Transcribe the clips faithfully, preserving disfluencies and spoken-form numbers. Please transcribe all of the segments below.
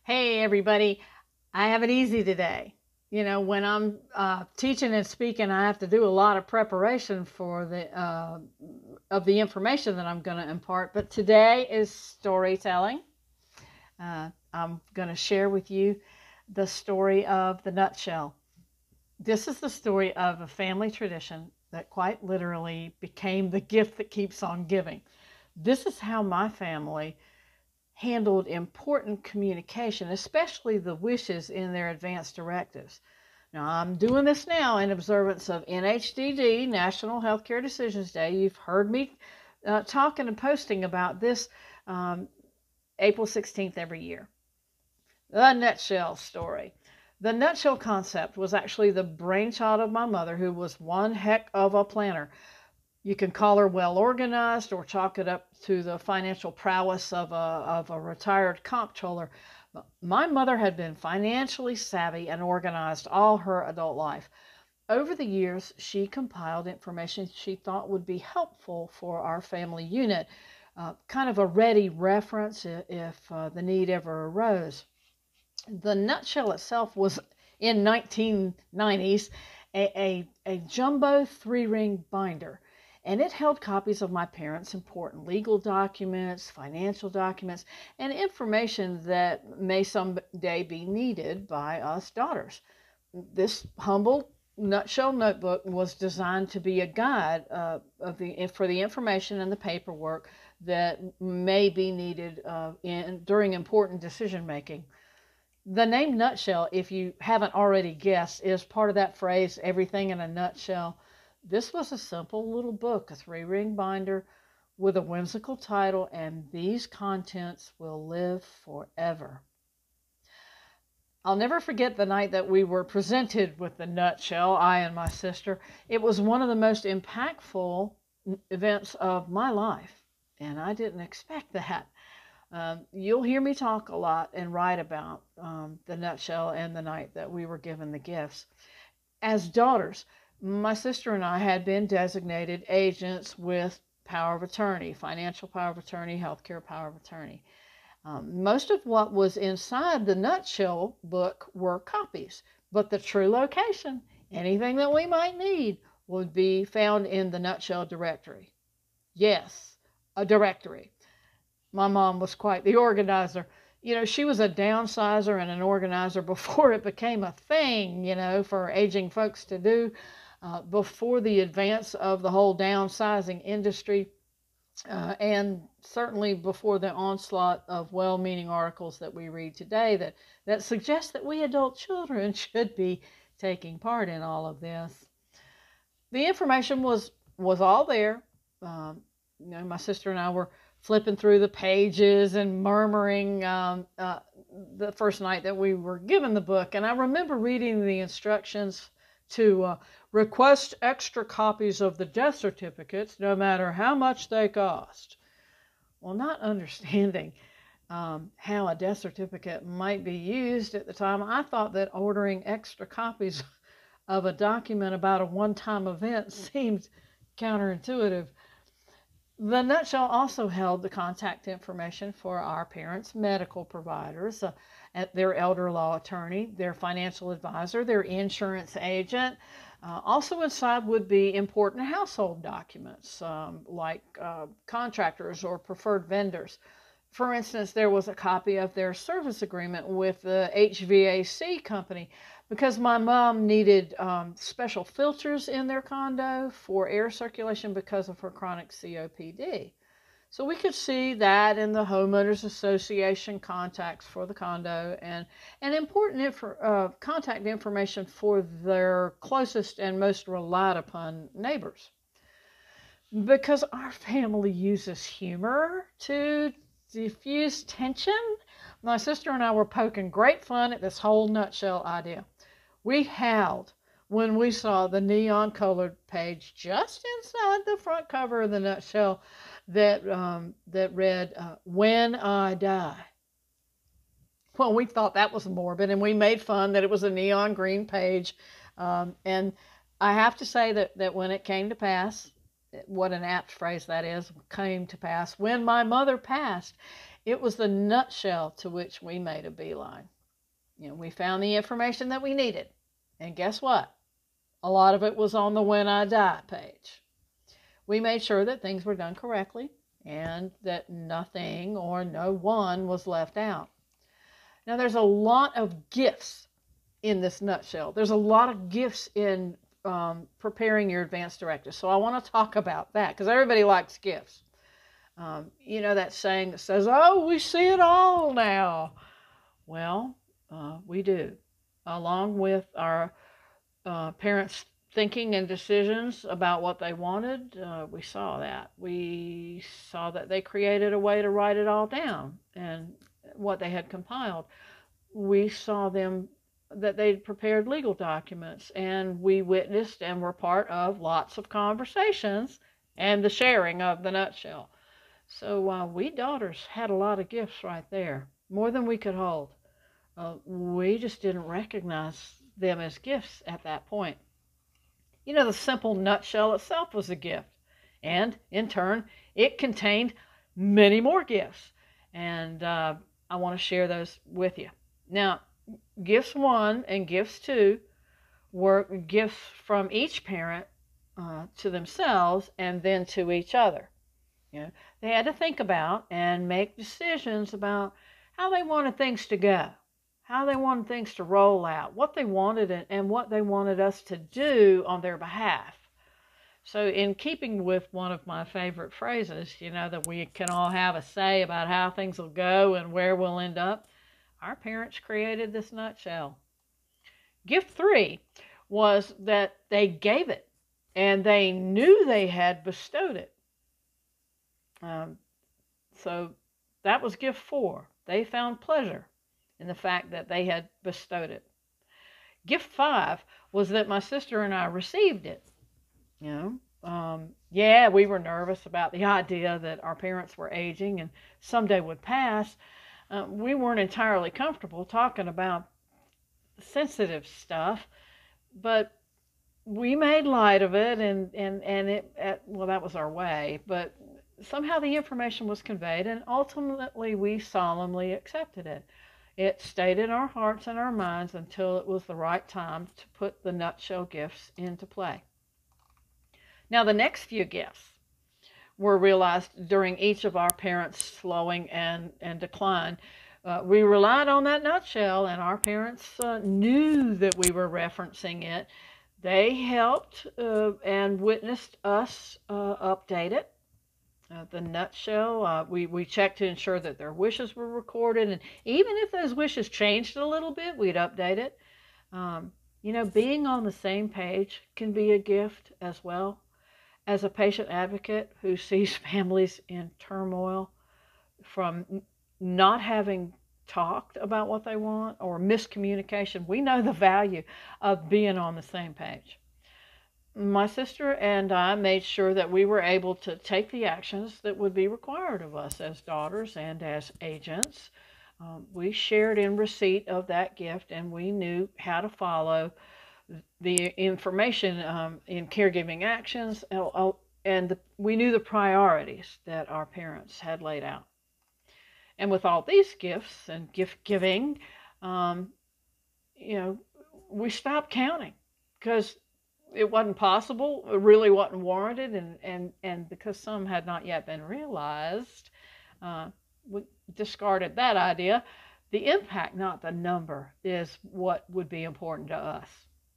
Hey, everybody. I have it easy today. You know, when I'm uh, teaching and speaking, I have to do a lot of preparation for the uh, of the information that I'm going to impart. But today is storytelling. Uh, I'm going to share with you the story of the nutshell. This is the story of a family tradition that quite literally became the gift that keeps on giving. This is how my family handled important communication, especially the wishes in their advance directives. Now, I'm doing this now in observance of N H D D, National Healthcare Decisions Day. You've heard me uh, talking and posting about this um, April sixteenth every year. The nutshell story. The nutshell concept was actually the brainchild of my mother, who was one heck of a planner. You can call her well organized or chalk it up to the financial prowess of a, of a retired comptroller. My mother had been financially savvy and organized all her adult life. Over the years, she compiled information she thought would be helpful for our family unit, uh, kind of a ready reference if uh, the need ever arose. The nutshell itself was in nineteen nineties a, a, a jumbo three-ring binder, and it held copies of my parents' important legal documents, financial documents, and information that may someday be needed by us daughters. This humble nutshell notebook was designed to be a guide uh, of the, for the information and the paperwork that may be needed uh, in, during important decision making. The name nutshell, if you haven't already guessed, is part of that phrase, everything in a nutshell. This was a simple little book, a three-ring binder with a whimsical title, and these contents will live forever. I'll never forget the night that we were presented with the nutshell, I and my sister. It was one of the most impactful events of my life, and I didn't expect that. Um, you'll hear me talk a lot and write about um, the nutshell and the night that we were given the gifts. As daughters, my sister and I had been designated agents with power of attorney, financial power of attorney, healthcare power of attorney. Um, most of what was inside the nutshell book were copies, but the true location, anything that we might need, would be found in the nutshell directory. Yes, a directory. My mom was quite the organizer. You know, she was a downsizer and an organizer before it became a thing, you know, for aging folks to do, uh, before the advance of the whole downsizing industry, uh, and certainly before the onslaught of well-meaning articles that we read today that, that suggest that we adult children should be taking part in all of this. The information was, was all there. Um, you know, my sister and I were flipping through the pages and murmuring um, uh, the first night that we were given the book. And I remember reading the instructions to uh, request extra copies of the death certificates, no matter how much they cost. Well, not understanding um, how a death certificate might be used at the time, I thought that ordering extra copies of a document about a one-time event seemed counterintuitive. The nutshell also held the contact information for our parents' medical providers, uh, their elder law attorney, their financial advisor, their insurance agent. Uh, also inside would be important household documents um, like uh, contractors or preferred vendors. For instance, there was a copy of their service agreement with the H V A C company because my mom needed um, special filters in their condo for air circulation because of her chronic C O P D. So we could see that in the homeowners association contacts for the condo and, and important infor, uh, contact information for their closest and most relied upon neighbors. Because our family uses humor to diffuse tension, my sister and I were poking great fun at this whole nutshell idea. We howled when we saw the neon colored page just inside the front cover of the nutshell that um, that read, uh, "When I Die." Well, we thought that was morbid, and we made fun that it was a neon green page. Um, and I have to say that, that when it came to pass, what an apt phrase that is, came to pass, when my mother passed, It was the nutshell to which we made a beeline. You know, we found the information that we needed. And guess what? A lot of it was on the When I Die page. We made sure that things were done correctly and that nothing or no one was left out. Now, there's a lot of gifts in this nutshell. There's a lot of gifts in um, preparing your advanced directive. So I want to talk about that because everybody likes gifts. Um, you know that saying that says, oh, we see it all now. Well, uh, we do. Along with our uh, parents' thinking and decisions about what they wanted, uh, we saw that. We saw that they created a way to write it all down and what they had compiled. We saw them that they'd prepared legal documents, and we witnessed and were part of lots of conversations and the sharing of the nutshell. So uh, we daughters had a lot of gifts right there, more than we could hold. Uh, we just didn't recognize them as gifts at that point. You know, the simple nutshell itself was a gift, and in turn, it contained many more gifts, and uh, I want to share those with you. Now, gifts one and gifts two were gifts from each parent uh, to themselves and then to each other. You know, they had to think about and make decisions about how they wanted things to go, how they wanted things to roll out, what they wanted and what they wanted us to do on their behalf. So in keeping with one of my favorite phrases, you know, that we can all have a say about how things will go and where we'll end up, our parents created this nutshell. Gift three was that they gave it and they knew they had bestowed it. Um, so that was gift four. They found pleasure in the fact that they had bestowed it. Gift five was that my sister and I received it. You know, um, yeah, we were nervous about the idea that our parents were aging and someday would pass. Uh, we weren't entirely comfortable talking about sensitive stuff, but we made light of it, and and and it, it well, that was our way. But somehow the information was conveyed, and ultimately we solemnly accepted it. It stayed in our hearts and our minds until it was the right time to put the nutshell gifts into play. Now, the next few gifts were realized during each of our parents' slowing and, and decline. Uh, we relied on that nutshell, and our parents uh, knew that we were referencing it. They helped uh, and witnessed us uh, update it. Uh, the nutshell, uh, we, we checked to ensure that their wishes were recorded, and even if those wishes changed a little bit, we'd update it. Um, you know, being on the same page can be a gift as well. As a patient advocate who sees families in turmoil from not having talked about what they want or miscommunication, we know the value of being on the same page. My sister and I made sure that we were able to take the actions that would be required of us as daughters and as agents. Um, we shared in receipt of that gift, and we knew how to follow the information um, in caregiving actions, and the, we knew the priorities that our parents had laid out. And with all these gifts and gift giving, um, you know, we stopped counting because it wasn't possible, it really wasn't warranted, and, and, and because some had not yet been realized, uh, we discarded that idea. The impact, not the number, is what would be important to us.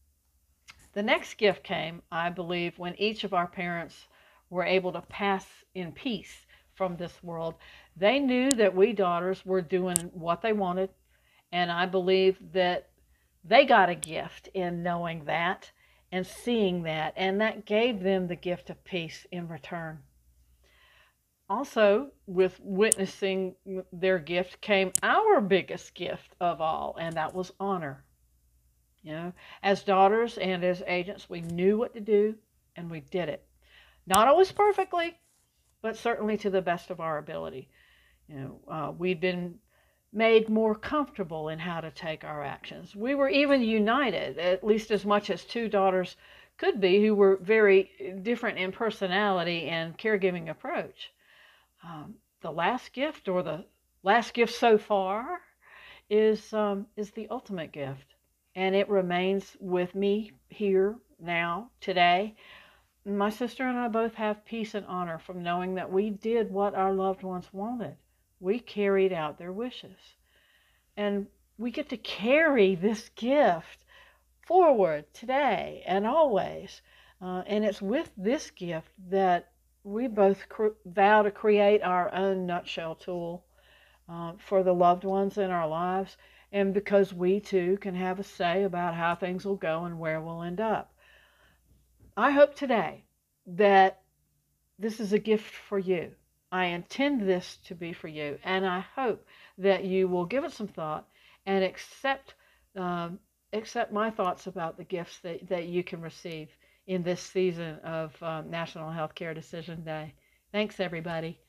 The next gift came, I believe, when each of our parents were able to pass in peace from this world. They knew that we daughters were doing what they wanted, and I believe that they got a gift in knowing that and seeing that, and that gave them the gift of peace in return. Also, with witnessing their gift came our biggest gift of all, and that was honor. You know, as daughters and as agents, we knew what to do, and we did it. Not always perfectly, but certainly to the best of our ability. You know, uh, we'd been made more comfortable in how to take our actions. We were even united, at least as much as two daughters could be, who were very different in personality and caregiving approach. Um, the last gift, or the last gift so far is um, is the ultimate gift, and it remains with me here now today. My sister and I both have peace and honor from knowing that we did what our loved ones wanted. We carried out their wishes, and we get to carry this gift forward today and always. Uh, and it's with this gift that we both cr- vow to create our own nutshell tool uh, for the loved ones in our lives, and because we too can have a say about how things will go and where we'll end up. I hope today that this is a gift for you. I intend this to be for you, and I hope that you will give it some thought and accept um, accept my thoughts about the gifts that, that you can receive in this season of um, National Healthcare Decision Day. Thanks, everybody.